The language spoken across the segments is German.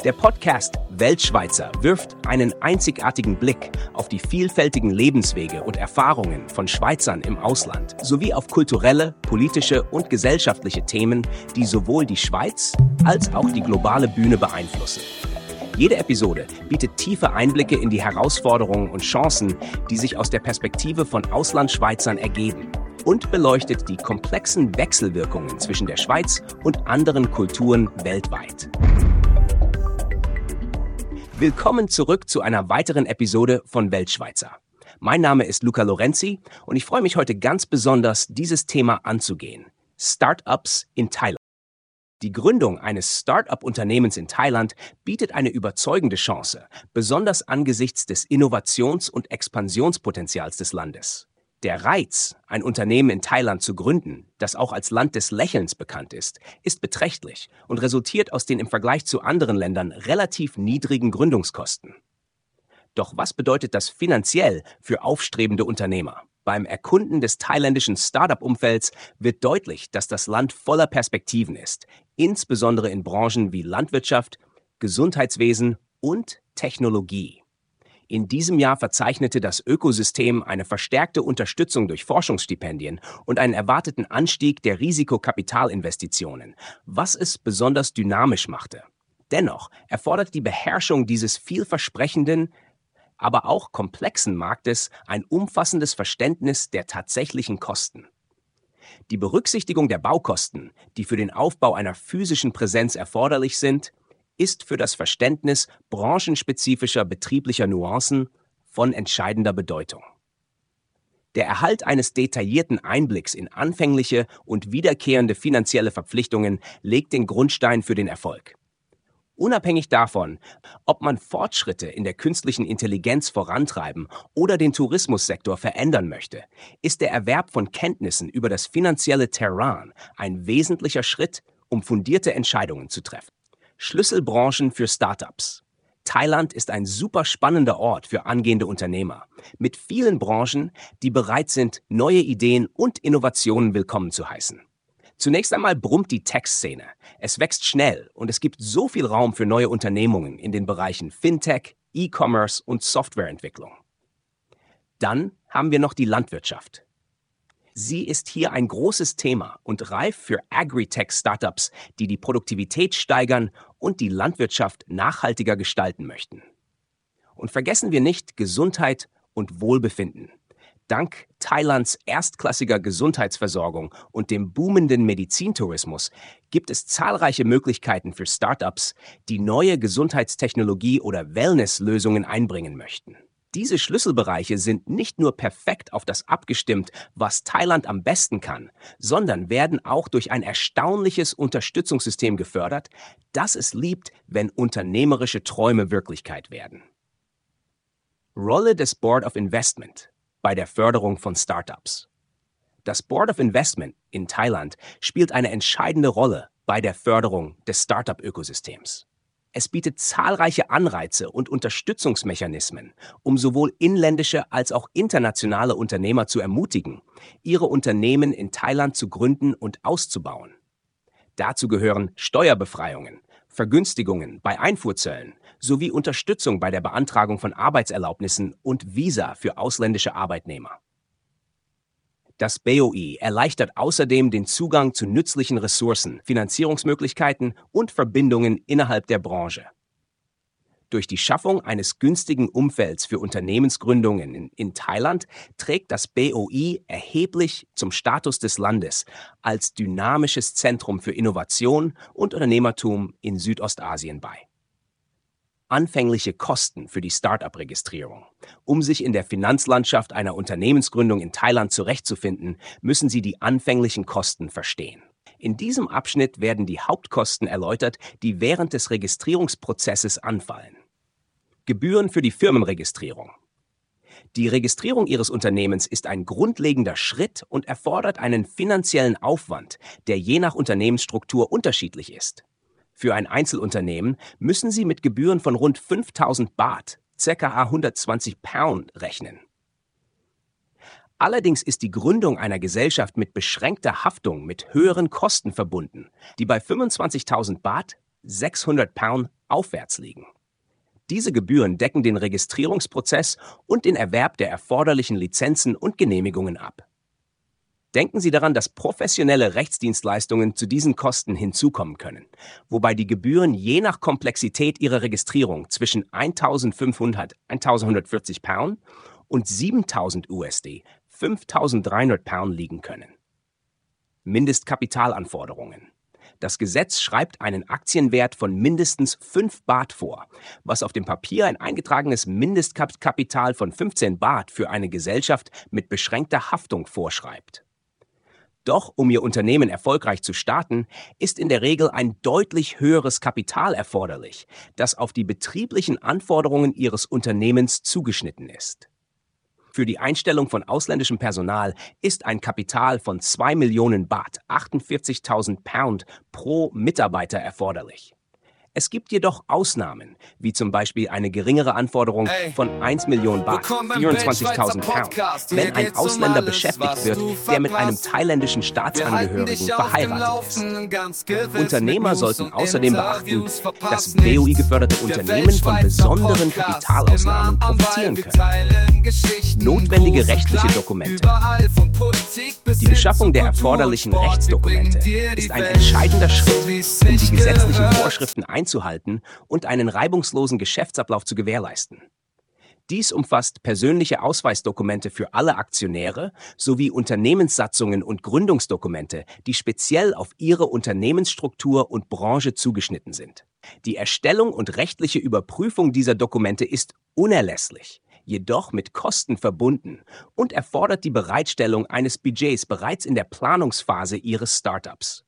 Der Podcast Weltschweizer wirft einen einzigartigen Blick auf die vielfältigen Lebenswege und Erfahrungen von Schweizern im Ausland sowie auf kulturelle, politische und gesellschaftliche Themen, die sowohl die Schweiz als auch die globale Bühne beeinflussen. Jede Episode bietet tiefe Einblicke in die Herausforderungen und Chancen, die sich aus der Perspektive von Auslandschweizern ergeben, und beleuchtet die komplexen Wechselwirkungen zwischen der Schweiz und anderen Kulturen weltweit. Willkommen zurück zu einer weiteren Episode von Weltschweizer. Mein Name ist Luca Lorenzi und ich freue mich heute ganz besonders, dieses Thema anzugehen: Startups in Thailand. Die Gründung eines Start-up-Unternehmens in Thailand bietet eine überzeugende Chance, besonders angesichts des Innovations- und Expansionspotenzials des Landes. Der Reiz, ein Unternehmen in Thailand zu gründen, das auch als Land des Lächelns bekannt ist beträchtlich und resultiert aus den im Vergleich zu anderen Ländern relativ niedrigen Gründungskosten. Doch was bedeutet das finanziell für aufstrebende Unternehmer? Beim Erkunden des thailändischen Startup-Umfelds wird deutlich, dass das Land voller Perspektiven ist, insbesondere in Branchen wie Landwirtschaft, Gesundheitswesen und Technologie. In diesem Jahr verzeichnete das Ökosystem eine verstärkte Unterstützung durch Forschungsstipendien und einen erwarteten Anstieg der Risikokapitalinvestitionen, was es besonders dynamisch machte. Dennoch erfordert die Beherrschung dieses vielversprechenden, aber auch komplexen Marktes ein umfassendes Verständnis der tatsächlichen Kosten. Die Berücksichtigung der Baukosten, die für den Aufbau einer physischen Präsenz erforderlich sind, ist für das Verständnis branchenspezifischer betrieblicher Nuancen von entscheidender Bedeutung. Der Erhalt eines detaillierten Einblicks in anfängliche und wiederkehrende finanzielle Verpflichtungen legt den Grundstein für den Erfolg. Unabhängig davon, ob man Fortschritte in der künstlichen Intelligenz vorantreiben oder den Tourismussektor verändern möchte, ist der Erwerb von Kenntnissen über das finanzielle Terrain ein wesentlicher Schritt, um fundierte Entscheidungen zu treffen. Schlüsselbranchen für Startups. Thailand ist ein super spannender Ort für angehende Unternehmer, mit vielen Branchen, die bereit sind, neue Ideen und Innovationen willkommen zu heißen. Zunächst einmal brummt die Tech-Szene. Es wächst schnell und es gibt so viel Raum für neue Unternehmungen in den Bereichen Fintech, E-Commerce und Softwareentwicklung. Dann haben wir noch die Landwirtschaft. Sie ist hier ein großes Thema und reif für Agritech-Startups, die die Produktivität steigern und die Landwirtschaft nachhaltiger gestalten möchten. Und vergessen wir nicht Gesundheit und Wohlbefinden. Dank Thailands erstklassiger Gesundheitsversorgung und dem boomenden Medizintourismus gibt es zahlreiche Möglichkeiten für Startups, die neue Gesundheitstechnologie oder Wellness-Lösungen einbringen möchten. Diese Schlüsselbereiche sind nicht nur perfekt auf das abgestimmt, was Thailand am besten kann, sondern werden auch durch ein erstaunliches Unterstützungssystem gefördert, das es liebt, wenn unternehmerische Träume Wirklichkeit werden. Rolle des Board of Investment bei der Förderung von Startups. Das Board of Investment in Thailand spielt eine entscheidende Rolle bei der Förderung des Startup-Ökosystems. Es bietet zahlreiche Anreize und Unterstützungsmechanismen, um sowohl inländische als auch internationale Unternehmer zu ermutigen, ihre Unternehmen in Thailand zu gründen und auszubauen. Dazu gehören Steuerbefreiungen, Vergünstigungen bei Einfuhrzöllen sowie Unterstützung bei der Beantragung von Arbeitserlaubnissen und Visa für ausländische Arbeitnehmer. Das BOI erleichtert außerdem den Zugang zu nützlichen Ressourcen, Finanzierungsmöglichkeiten und Verbindungen innerhalb der Branche. Durch die Schaffung eines günstigen Umfelds für Unternehmensgründungen in Thailand trägt das BOI erheblich zum Status des Landes als dynamisches Zentrum für Innovation und Unternehmertum in Südostasien bei. Anfängliche Kosten für die Start-up-Registrierung. Um sich in der Finanzlandschaft einer Unternehmensgründung in Thailand zurechtzufinden, müssen Sie die anfänglichen Kosten verstehen. In diesem Abschnitt werden die Hauptkosten erläutert, die während des Registrierungsprozesses anfallen. Gebühren für die Firmenregistrierung. Die Registrierung Ihres Unternehmens ist ein grundlegender Schritt und erfordert einen finanziellen Aufwand, der je nach Unternehmensstruktur unterschiedlich ist. Für ein Einzelunternehmen müssen Sie mit Gebühren von rund 5.000 Baht, ca. 120 Pound, rechnen. Allerdings ist die Gründung einer Gesellschaft mit beschränkter Haftung mit höheren Kosten verbunden, die bei 25.000 Baht, 600 Pound, aufwärts liegen. Diese Gebühren decken den Registrierungsprozess und den Erwerb der erforderlichen Lizenzen und Genehmigungen ab. Denken Sie daran, dass professionelle Rechtsdienstleistungen zu diesen Kosten hinzukommen können, wobei die Gebühren je nach Komplexität Ihrer Registrierung zwischen 1.500 1.140 Pound und 7.000 USD 5.300 Pound liegen können. Mindestkapitalanforderungen. Das Gesetz schreibt einen Aktienwert von mindestens 5 Baht vor, was auf dem Papier ein eingetragenes Mindestkapital von 15 Baht für eine Gesellschaft mit beschränkter Haftung vorschreibt. Doch um Ihr Unternehmen erfolgreich zu starten, ist in der Regel ein deutlich höheres Kapital erforderlich, das auf die betrieblichen Anforderungen Ihres Unternehmens zugeschnitten ist. Für die Einstellung von ausländischem Personal ist ein Kapital von 2 Millionen Baht, 48.000 Pound pro Mitarbeiter erforderlich. Es gibt jedoch Ausnahmen, wie zum Beispiel eine geringere Anforderung von 1 Million Baht, 24.000 Pound, wenn ein Ausländer beschäftigt wird, der mit einem thailändischen Staatsangehörigen verheiratet ist. Unternehmer sollten außerdem beachten, dass BOI-geförderte Unternehmen von besonderen Kapitalausnahmen profitieren können. Notwendige rechtliche Dokumente. Die Beschaffung der erforderlichen Rechtsdokumente ist ein entscheidender Schritt, um die gesetzlichen Vorschriften einzuhalten und einen reibungslosen Geschäftsablauf zu gewährleisten. Dies umfasst persönliche Ausweisdokumente für alle Aktionäre sowie Unternehmenssatzungen und Gründungsdokumente, die speziell auf ihre Unternehmensstruktur und Branche zugeschnitten sind. Die Erstellung und rechtliche Überprüfung dieser Dokumente ist unerlässlich, jedoch mit Kosten verbunden und erfordert die Bereitstellung eines Budgets bereits in der Planungsphase Ihres Startups.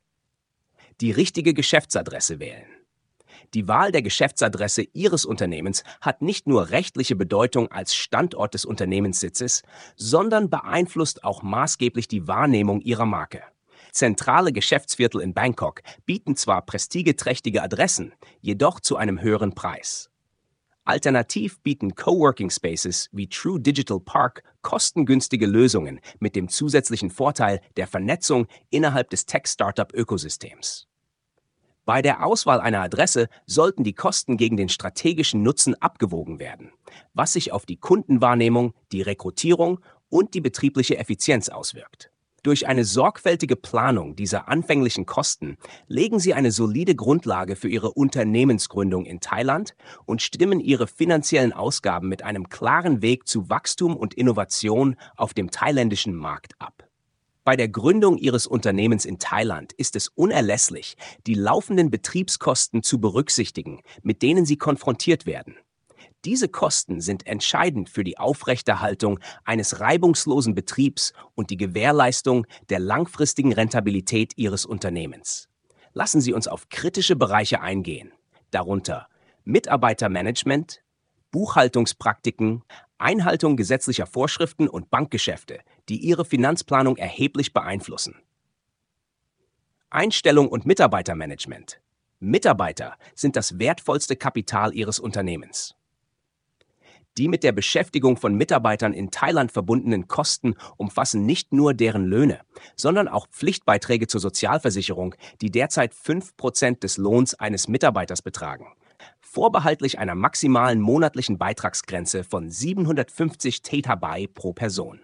Die richtige Geschäftsadresse wählen. Die Wahl der Geschäftsadresse Ihres Unternehmens hat nicht nur rechtliche Bedeutung als Standort des Unternehmenssitzes, sondern beeinflusst auch maßgeblich die Wahrnehmung Ihrer Marke. Zentrale Geschäftsviertel in Bangkok bieten zwar prestigeträchtige Adressen, jedoch zu einem höheren Preis. Alternativ bieten Coworking Spaces wie True Digital Park kostengünstige Lösungen mit dem zusätzlichen Vorteil der Vernetzung innerhalb des Tech-Startup-Ökosystems. Bei der Auswahl einer Adresse sollten die Kosten gegen den strategischen Nutzen abgewogen werden, was sich auf die Kundenwahrnehmung, die Rekrutierung und die betriebliche Effizienz auswirkt. Durch eine sorgfältige Planung dieser anfänglichen Kosten legen Sie eine solide Grundlage für Ihre Unternehmensgründung in Thailand und stimmen Ihre finanziellen Ausgaben mit einem klaren Weg zu Wachstum und Innovation auf dem thailändischen Markt ab. Bei der Gründung Ihres Unternehmens in Thailand ist es unerlässlich, die laufenden Betriebskosten zu berücksichtigen, mit denen Sie konfrontiert werden. Diese Kosten sind entscheidend für die Aufrechterhaltung eines reibungslosen Betriebs und die Gewährleistung der langfristigen Rentabilität Ihres Unternehmens. Lassen Sie uns auf kritische Bereiche eingehen, darunter Mitarbeitermanagement, Buchhaltungspraktiken, Einhaltung gesetzlicher Vorschriften und Bankgeschäfte, die Ihre Finanzplanung erheblich beeinflussen. Einstellung und Mitarbeitermanagement. Mitarbeiter sind das wertvollste Kapital Ihres Unternehmens. Die mit der Beschäftigung von Mitarbeitern in Thailand verbundenen Kosten umfassen nicht nur deren Löhne, sondern auch Pflichtbeiträge zur Sozialversicherung, die derzeit 5% des Lohns eines Mitarbeiters betragen, vorbehaltlich einer maximalen monatlichen Beitragsgrenze von 750 Thai pro Person.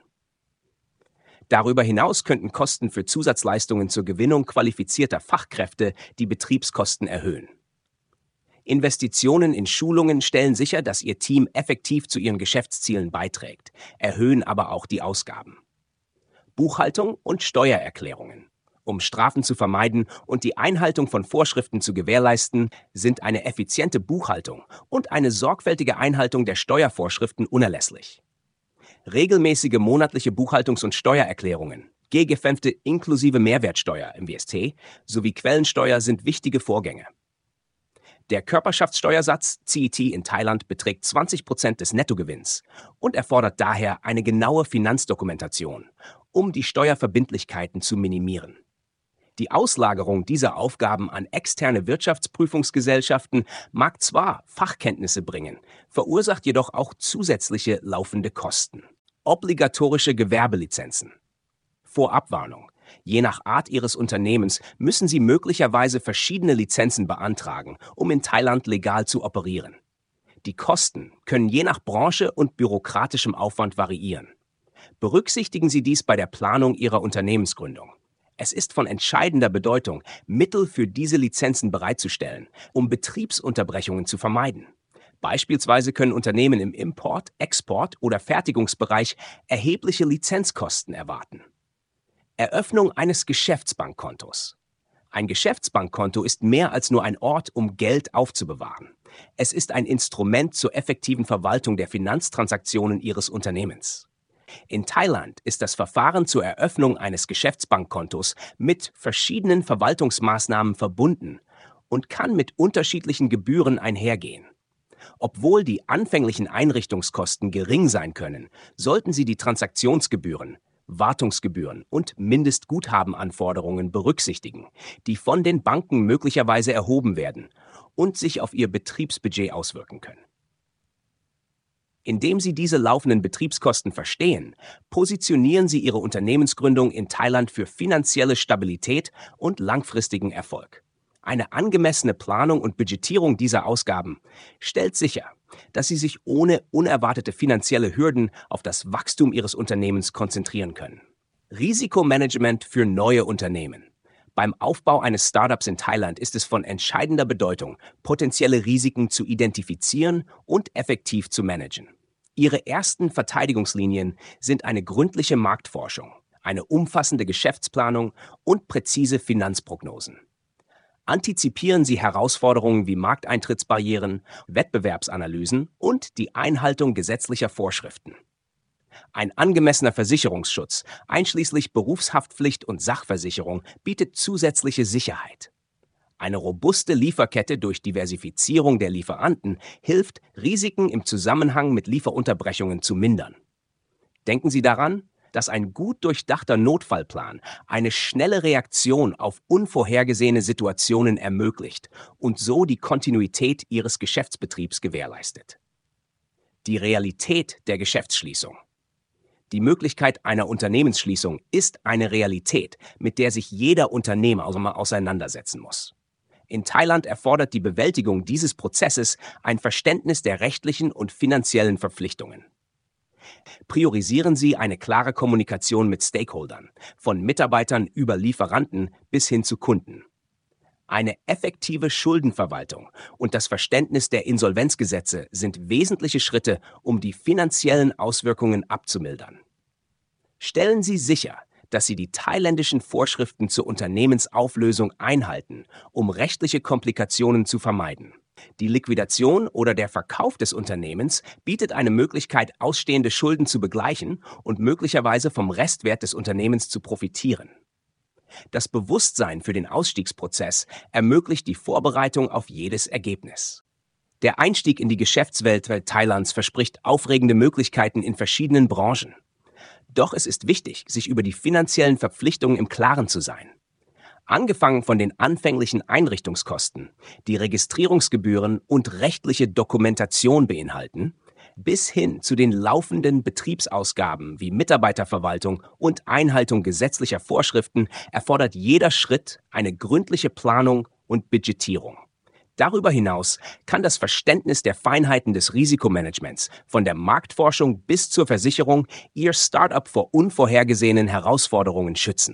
Darüber hinaus könnten Kosten für Zusatzleistungen zur Gewinnung qualifizierter Fachkräfte die Betriebskosten erhöhen. Investitionen in Schulungen stellen sicher, dass Ihr Team effektiv zu Ihren Geschäftszielen beiträgt, erhöhen aber auch die Ausgaben. Buchhaltung und Steuererklärungen. Um Strafen zu vermeiden und die Einhaltung von Vorschriften zu gewährleisten, sind eine effiziente Buchhaltung und eine sorgfältige Einhaltung der Steuervorschriften unerlässlich. Regelmäßige monatliche Buchhaltungs- und Steuererklärungen, GGFänfte inklusive Mehrwertsteuer (MWST) sowie Quellensteuer sind wichtige Vorgänge. Der Körperschaftssteuersatz CET in Thailand beträgt 20% des Nettogewinns und erfordert daher eine genaue Finanzdokumentation, um die Steuerverbindlichkeiten zu minimieren. Die Auslagerung dieser Aufgaben an externe Wirtschaftsprüfungsgesellschaften mag zwar Fachkenntnisse bringen, verursacht jedoch auch zusätzliche laufende Kosten. Obligatorische Gewerbelizenzen. Vorabwarnung. Je nach Art Ihres Unternehmens müssen Sie möglicherweise verschiedene Lizenzen beantragen, um in Thailand legal zu operieren. Die Kosten können je nach Branche und bürokratischem Aufwand variieren. Berücksichtigen Sie dies bei der Planung Ihrer Unternehmensgründung. Es ist von entscheidender Bedeutung, Mittel für diese Lizenzen bereitzustellen, um Betriebsunterbrechungen zu vermeiden. Beispielsweise können Unternehmen im Import-, Export- oder Fertigungsbereich erhebliche Lizenzkosten erwarten. Eröffnung eines Geschäftsbankkontos. Ein Geschäftsbankkonto ist mehr als nur ein Ort, um Geld aufzubewahren. Es ist ein Instrument zur effektiven Verwaltung der Finanztransaktionen Ihres Unternehmens. In Thailand ist das Verfahren zur Eröffnung eines Geschäftsbankkontos mit verschiedenen Verwaltungsmaßnahmen verbunden und kann mit unterschiedlichen Gebühren einhergehen. Obwohl die anfänglichen Einrichtungskosten gering sein können, sollten Sie die Transaktionsgebühren, Wartungsgebühren und Mindestguthabenanforderungen berücksichtigen, die von den Banken möglicherweise erhoben werden und sich auf Ihr Betriebsbudget auswirken können. Indem Sie diese laufenden Betriebskosten verstehen, positionieren Sie Ihre Unternehmensgründung in Thailand für finanzielle Stabilität und langfristigen Erfolg. Eine angemessene Planung und Budgetierung dieser Ausgaben stellt sicher, dass Sie sich ohne unerwartete finanzielle Hürden auf das Wachstum Ihres Unternehmens konzentrieren können. Risikomanagement für neue Unternehmen. Beim Aufbau eines Startups in Thailand ist es von entscheidender Bedeutung, potenzielle Risiken zu identifizieren und effektiv zu managen. Ihre ersten Verteidigungslinien sind eine gründliche Marktforschung, eine umfassende Geschäftsplanung und präzise Finanzprognosen. Antizipieren Sie Herausforderungen wie Markteintrittsbarrieren, Wettbewerbsanalysen und die Einhaltung gesetzlicher Vorschriften. Ein angemessener Versicherungsschutz, einschließlich Berufshaftpflicht und Sachversicherung, bietet zusätzliche Sicherheit. Eine robuste Lieferkette durch Diversifizierung der Lieferanten hilft, Risiken im Zusammenhang mit Lieferunterbrechungen zu mindern. Denken Sie daran, dass ein gut durchdachter Notfallplan eine schnelle Reaktion auf unvorhergesehene Situationen ermöglicht und so die Kontinuität Ihres Geschäftsbetriebs gewährleistet. Die Realität der Geschäftsschließung. Die Möglichkeit einer Unternehmensschließung ist eine Realität, mit der sich jeder Unternehmer auseinandersetzen muss. In Thailand erfordert die Bewältigung dieses Prozesses ein Verständnis der rechtlichen und finanziellen Verpflichtungen. Priorisieren Sie eine klare Kommunikation mit Stakeholdern, von Mitarbeitern über Lieferanten bis hin zu Kunden. Eine effektive Schuldenverwaltung und das Verständnis der Insolvenzgesetze sind wesentliche Schritte, um die finanziellen Auswirkungen abzumildern. Stellen Sie sicher, dass Sie die thailändischen Vorschriften zur Unternehmensauflösung einhalten, um rechtliche Komplikationen zu vermeiden. Die Liquidation oder der Verkauf des Unternehmens bietet eine Möglichkeit, ausstehende Schulden zu begleichen und möglicherweise vom Restwert des Unternehmens zu profitieren. Das Bewusstsein für den Ausstiegsprozess ermöglicht die Vorbereitung auf jedes Ergebnis. Der Einstieg in die Geschäftswelt Thailands verspricht aufregende Möglichkeiten in verschiedenen Branchen. Doch es ist wichtig, sich über die finanziellen Verpflichtungen im Klaren zu sein. Angefangen von den anfänglichen Einrichtungskosten, die Registrierungsgebühren und rechtliche Dokumentation beinhalten, bis hin zu den laufenden Betriebsausgaben wie Mitarbeiterverwaltung und Einhaltung gesetzlicher Vorschriften erfordert jeder Schritt eine gründliche Planung und Budgetierung. Darüber hinaus kann das Verständnis der Feinheiten des Risikomanagements von der Marktforschung bis zur Versicherung Ihr Startup vor unvorhergesehenen Herausforderungen schützen.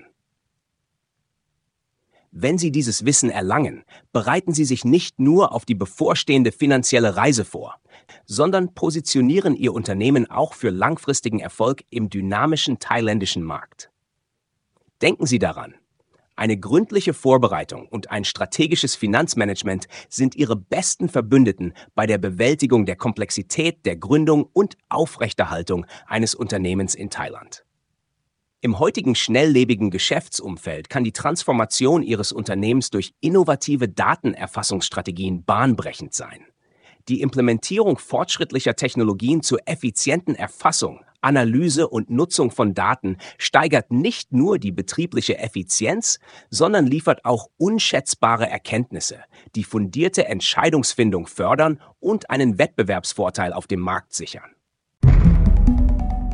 Wenn Sie dieses Wissen erlangen, bereiten Sie sich nicht nur auf die bevorstehende finanzielle Reise vor, sondern positionieren Ihr Unternehmen auch für langfristigen Erfolg im dynamischen thailändischen Markt. Denken Sie daran, eine gründliche Vorbereitung und ein strategisches Finanzmanagement sind Ihre besten Verbündeten bei der Bewältigung der Komplexität der Gründung und Aufrechterhaltung eines Unternehmens in Thailand. Im heutigen schnelllebigen Geschäftsumfeld kann die Transformation Ihres Unternehmens durch innovative Datenerfassungsstrategien bahnbrechend sein. Die Implementierung fortschrittlicher Technologien zur effizienten Erfassung, Analyse und Nutzung von Daten steigert nicht nur die betriebliche Effizienz, sondern liefert auch unschätzbare Erkenntnisse, die fundierte Entscheidungsfindung fördern und einen Wettbewerbsvorteil auf dem Markt sichern.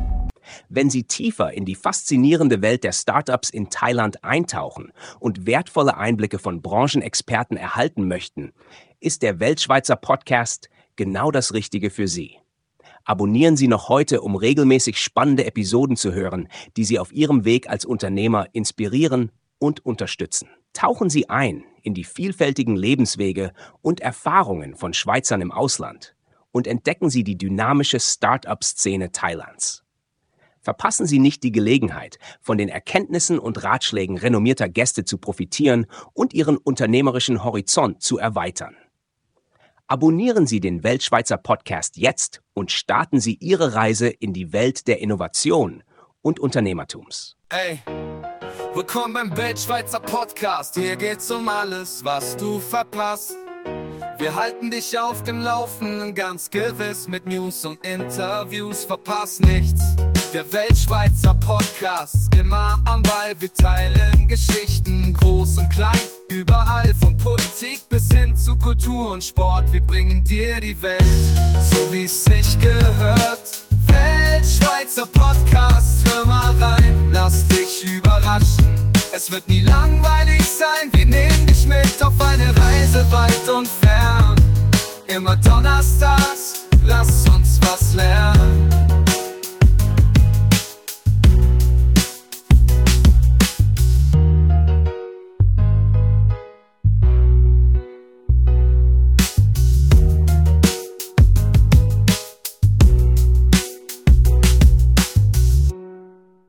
Wenn Sie tiefer in die faszinierende Welt der Startups in Thailand eintauchen und wertvolle Einblicke von Branchenexperten erhalten möchten, ist der Weltschweizer Podcast genau das Richtige für Sie. Abonnieren Sie noch heute, um regelmäßig spannende Episoden zu hören, die Sie auf Ihrem Weg als Unternehmer inspirieren und unterstützen. Tauchen Sie ein in die vielfältigen Lebenswege und Erfahrungen von Schweizern im Ausland und entdecken Sie die dynamische Start-up-Szene Thailands. Verpassen Sie nicht die Gelegenheit, von den Erkenntnissen und Ratschlägen renommierter Gäste zu profitieren und Ihren unternehmerischen Horizont zu erweitern. Abonnieren Sie den Weltschweizer Podcast jetzt und starten Sie Ihre Reise in die Welt der Innovation und Unternehmertums. Ey, willkommen beim Weltschweizer Podcast. Hier geht's um alles, was du verpasst. Wir halten dich auf dem Laufenden, ganz gewiss mit News und Interviews. Verpass nichts. Der Weltschweizer Podcast, immer am Ball. Wir teilen Geschichten, groß und klein, überall, von Politik bis hin zu Kultur und Sport. Wir bringen dir die Welt, so wie's sich gehört. Weltschweizer Podcast, hör mal rein, lass dich überraschen. Es wird nie langweilig sein, wir nehmen dich mit auf eine Reise weit und fern. Immer Donnerstag